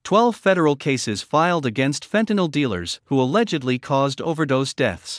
12 federal cases filed against fentanyl dealers who allegedly caused overdose deaths.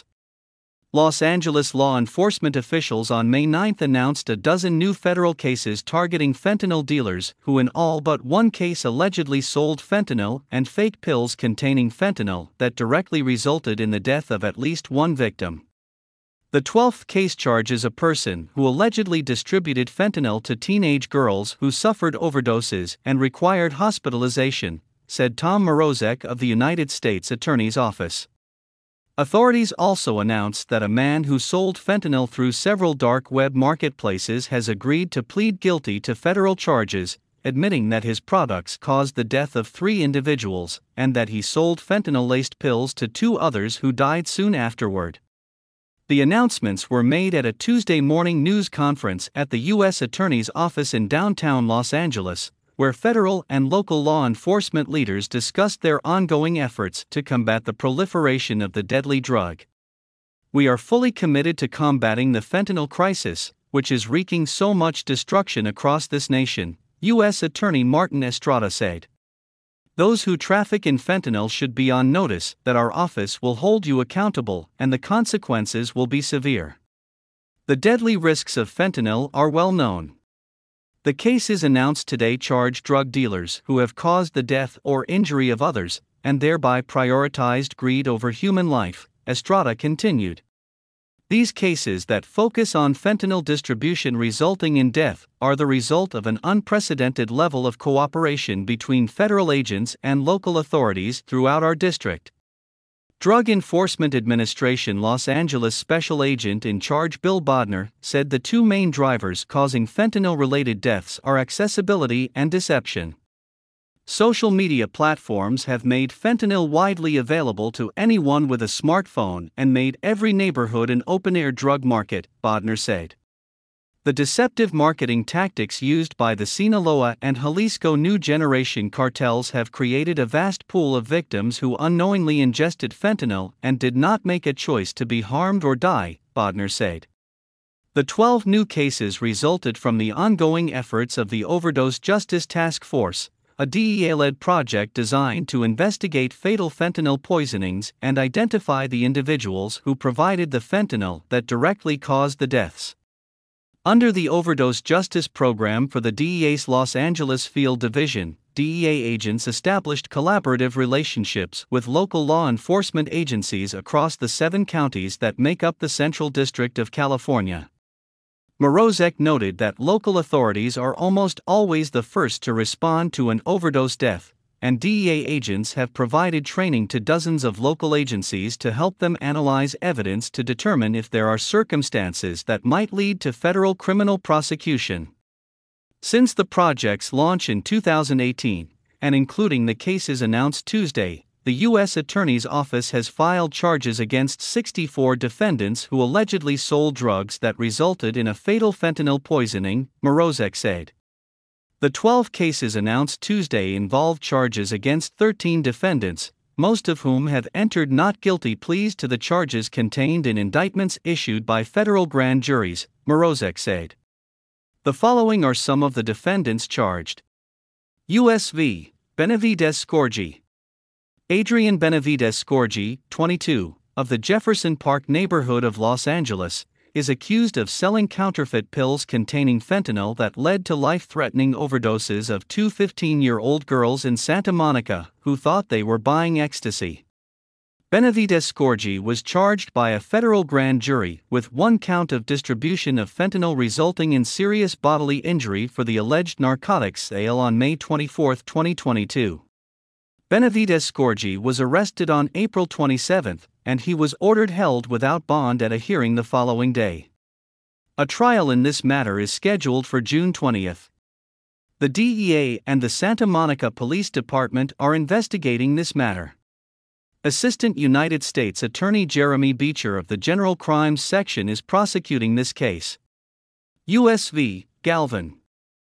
Los Angeles law enforcement officials on May 9 announced a dozen new federal cases targeting fentanyl dealers who in all but one case allegedly sold fentanyl and fake pills containing fentanyl that directly resulted in the death of at least one victim. The 12th case charges a person who allegedly distributed fentanyl to teenage girls who suffered overdoses and required hospitalization, said Tom Morozek of the United States Attorney's Office. Authorities also announced that a man who sold fentanyl through several dark web marketplaces has agreed to plead guilty to federal charges, admitting that his products caused the death of 3 individuals and that he sold fentanyl-laced pills to 2 others who died soon afterward. The announcements were made at a Tuesday morning news conference at the U.S. Attorney's Office in downtown Los Angeles, where federal and local law enforcement leaders discussed their ongoing efforts to combat the proliferation of the deadly drug. "We are fully committed to combating the fentanyl crisis, which is wreaking so much destruction across this nation," U.S. Attorney Martin Estrada said. "Those who traffic in fentanyl should be on notice that our office will hold you accountable and the consequences will be severe. The deadly risks of fentanyl are well known." The cases announced today charge drug dealers who have caused the death or injury of others and thereby prioritized greed over human life, Estrada continued. These cases that focus on fentanyl distribution resulting in death are the result of an unprecedented level of cooperation between federal agents and local authorities throughout our district. Drug Enforcement Administration Los Angeles Special Agent in Charge Bill Bodner said the 2 main drivers causing fentanyl-related deaths are accessibility and deception. Social media platforms have made fentanyl widely available to anyone with a smartphone and made every neighborhood an open-air drug market, Bodner said. The deceptive marketing tactics used by the Sinaloa and Jalisco New Generation cartels have created a vast pool of victims who unknowingly ingested fentanyl and did not make a choice to be harmed or die, Bodner said. The 12 new cases resulted from the ongoing efforts of the Overdose Justice Task Force, a DEA-led project designed to investigate fatal fentanyl poisonings and identify the individuals who provided the fentanyl that directly caused the deaths. Under the Overdose Justice Program for the DEA's Los Angeles Field Division, DEA agents established collaborative relationships with local law enforcement agencies across the 7 counties that make up the Central District of California. Morozek noted that local authorities are almost always the first to respond to an overdose death, and DEA agents have provided training to dozens of local agencies to help them analyze evidence to determine if there are circumstances that might lead to federal criminal prosecution. Since the project's launch in 2018, and including the cases announced Tuesday, the U.S. Attorney's Office has filed charges against 64 defendants who allegedly sold drugs that resulted in a fatal fentanyl poisoning, Morozek said. The 12 cases announced Tuesday involved charges against 13 defendants, most of whom have entered not guilty pleas to the charges contained in indictments issued by federal grand juries, Morozek said. The following are some of the defendants charged. U.S. v. Benavides Scorgi. Adrian Benavides Scorgi, 22, of the Jefferson Park neighborhood of Los Angeles, is accused of selling counterfeit pills containing fentanyl that led to life-threatening overdoses of 2 15-year-old girls in Santa Monica who thought they were buying ecstasy. Benavides Scorgi was charged by a federal grand jury with 1 count of distribution of fentanyl resulting in serious bodily injury for the alleged narcotics sale on May 24, 2022. Benavides Scorgi was arrested on April 27, and he was ordered held without bond at a hearing the following day. A trial in this matter is scheduled for June 20. The DEA and the Santa Monica Police Department are investigating this matter. Assistant United States Attorney Jeremy Beecher of the General Crimes Section is prosecuting this case. U.S. v. Galvin.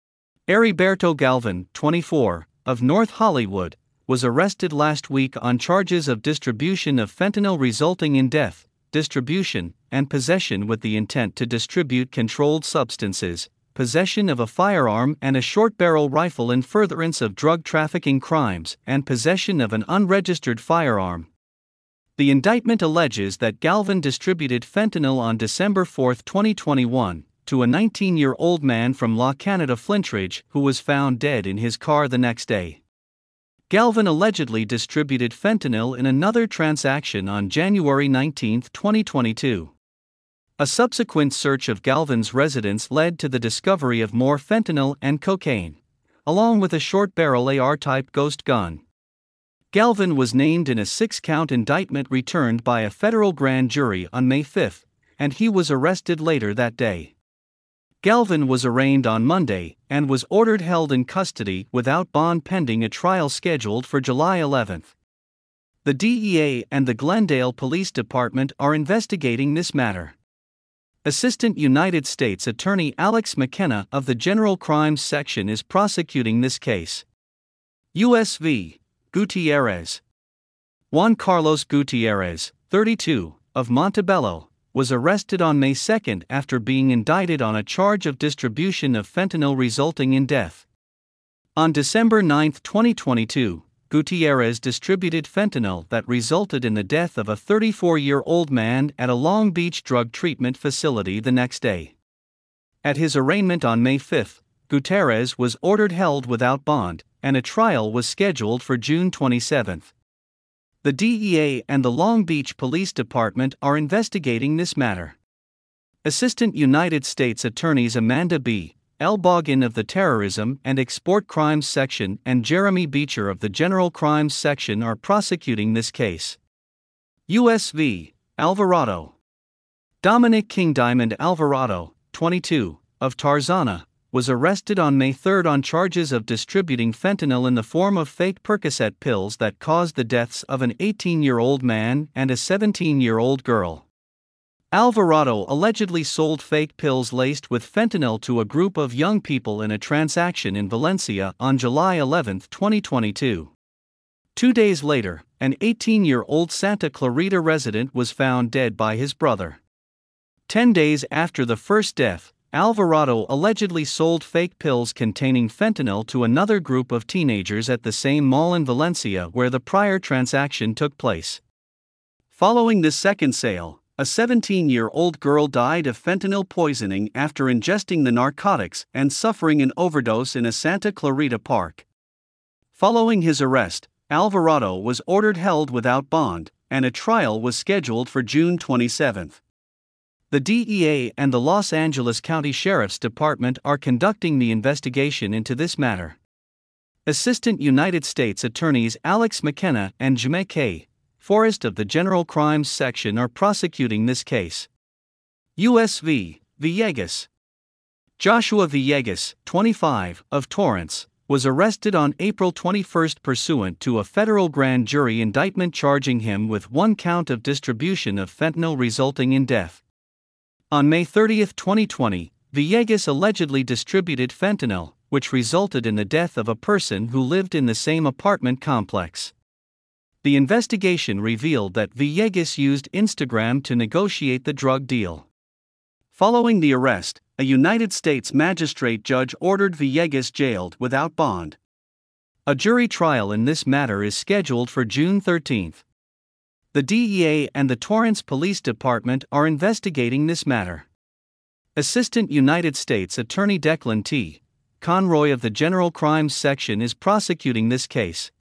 Heriberto Galvin, 24, of North Hollywood, was arrested last week on charges of distribution of fentanyl resulting in death, distribution, and possession with the intent to distribute controlled substances, possession of a firearm and a short-barrel rifle in furtherance of drug trafficking crimes, and possession of an unregistered firearm. The indictment alleges that Galvin distributed fentanyl on December 4, 2021, to a 19-year-old man from Law Canada Flintridge who was found dead in his car the next day. Galvin allegedly distributed fentanyl in another transaction on January 19, 2022. A subsequent search of Galvin's residence led to the discovery of more fentanyl and cocaine, along with a short-barrel AR-type ghost gun. Galvin was named in a 6-count indictment returned by a federal grand jury on May 5, and he was arrested later that day. Galvin was arraigned on Monday and was ordered held in custody without bond pending a trial scheduled for July 11. The DEA and the Glendale Police Department are investigating this matter. Assistant United States Attorney Alex McKenna of the General Crimes Section is prosecuting this case. U.S. v. Gutierrez. Juan Carlos Gutierrez, 32, of Montebello, was arrested on May 2 after being indicted on a charge of distribution of fentanyl resulting in death. On December 9, 2022, Gutierrez distributed fentanyl that resulted in the death of a 34-year-old man at a Long Beach drug treatment facility the next day. At his arraignment on May 5, Gutierrez was ordered held without bond, and a trial was scheduled for June 27. The DEA and the Long Beach Police Department are investigating this matter. Assistant United States Attorneys Amanda B. Elbogen of the Terrorism and Export Crimes Section and Jeremy Beecher of the General Crimes Section are prosecuting this case. U.S. v. Alvarado. Dominic King Diamond Alvarado, 22, of Tarzana, was arrested on May 3 on charges of distributing fentanyl in the form of fake Percocet pills that caused the deaths of an 18-year-old man and a 17-year-old girl. Alvarado allegedly sold fake pills laced with fentanyl to a group of young people in a transaction in Valencia on July 11, 2022. 2 days later, an 18-year-old Santa Clarita resident was found dead by his brother. 10 days after the first death, Alvarado allegedly sold fake pills containing fentanyl to another group of teenagers at the same mall in Valencia where the prior transaction took place. Following this second sale, a 17-year-old girl died of fentanyl poisoning after ingesting the narcotics and suffering an overdose in a Santa Clarita park. Following his arrest, Alvarado was ordered held without bond, and a trial was scheduled for June 27. The DEA and the Los Angeles County Sheriff's Department are conducting the investigation into this matter. Assistant United States Attorneys Alex McKenna and Jaime K. Forrest of the General Crimes Section are prosecuting this case. U.S. v. Villegas. Joshua Villegas, 25, of Torrance, was arrested on April 21 pursuant to a federal grand jury indictment charging him with 1 count of distribution of fentanyl resulting in death. On May 30, 2020, Villegas allegedly distributed fentanyl, which resulted in the death of a person who lived in the same apartment complex. The investigation revealed that Villegas used Instagram to negotiate the drug deal. Following the arrest, a United States magistrate judge ordered Villegas jailed without bond. A jury trial in this matter is scheduled for June 13. The DEA and the Torrance Police Department are investigating this matter. Assistant United States Attorney Declan T. Conroy of the General Crimes Section is prosecuting this case.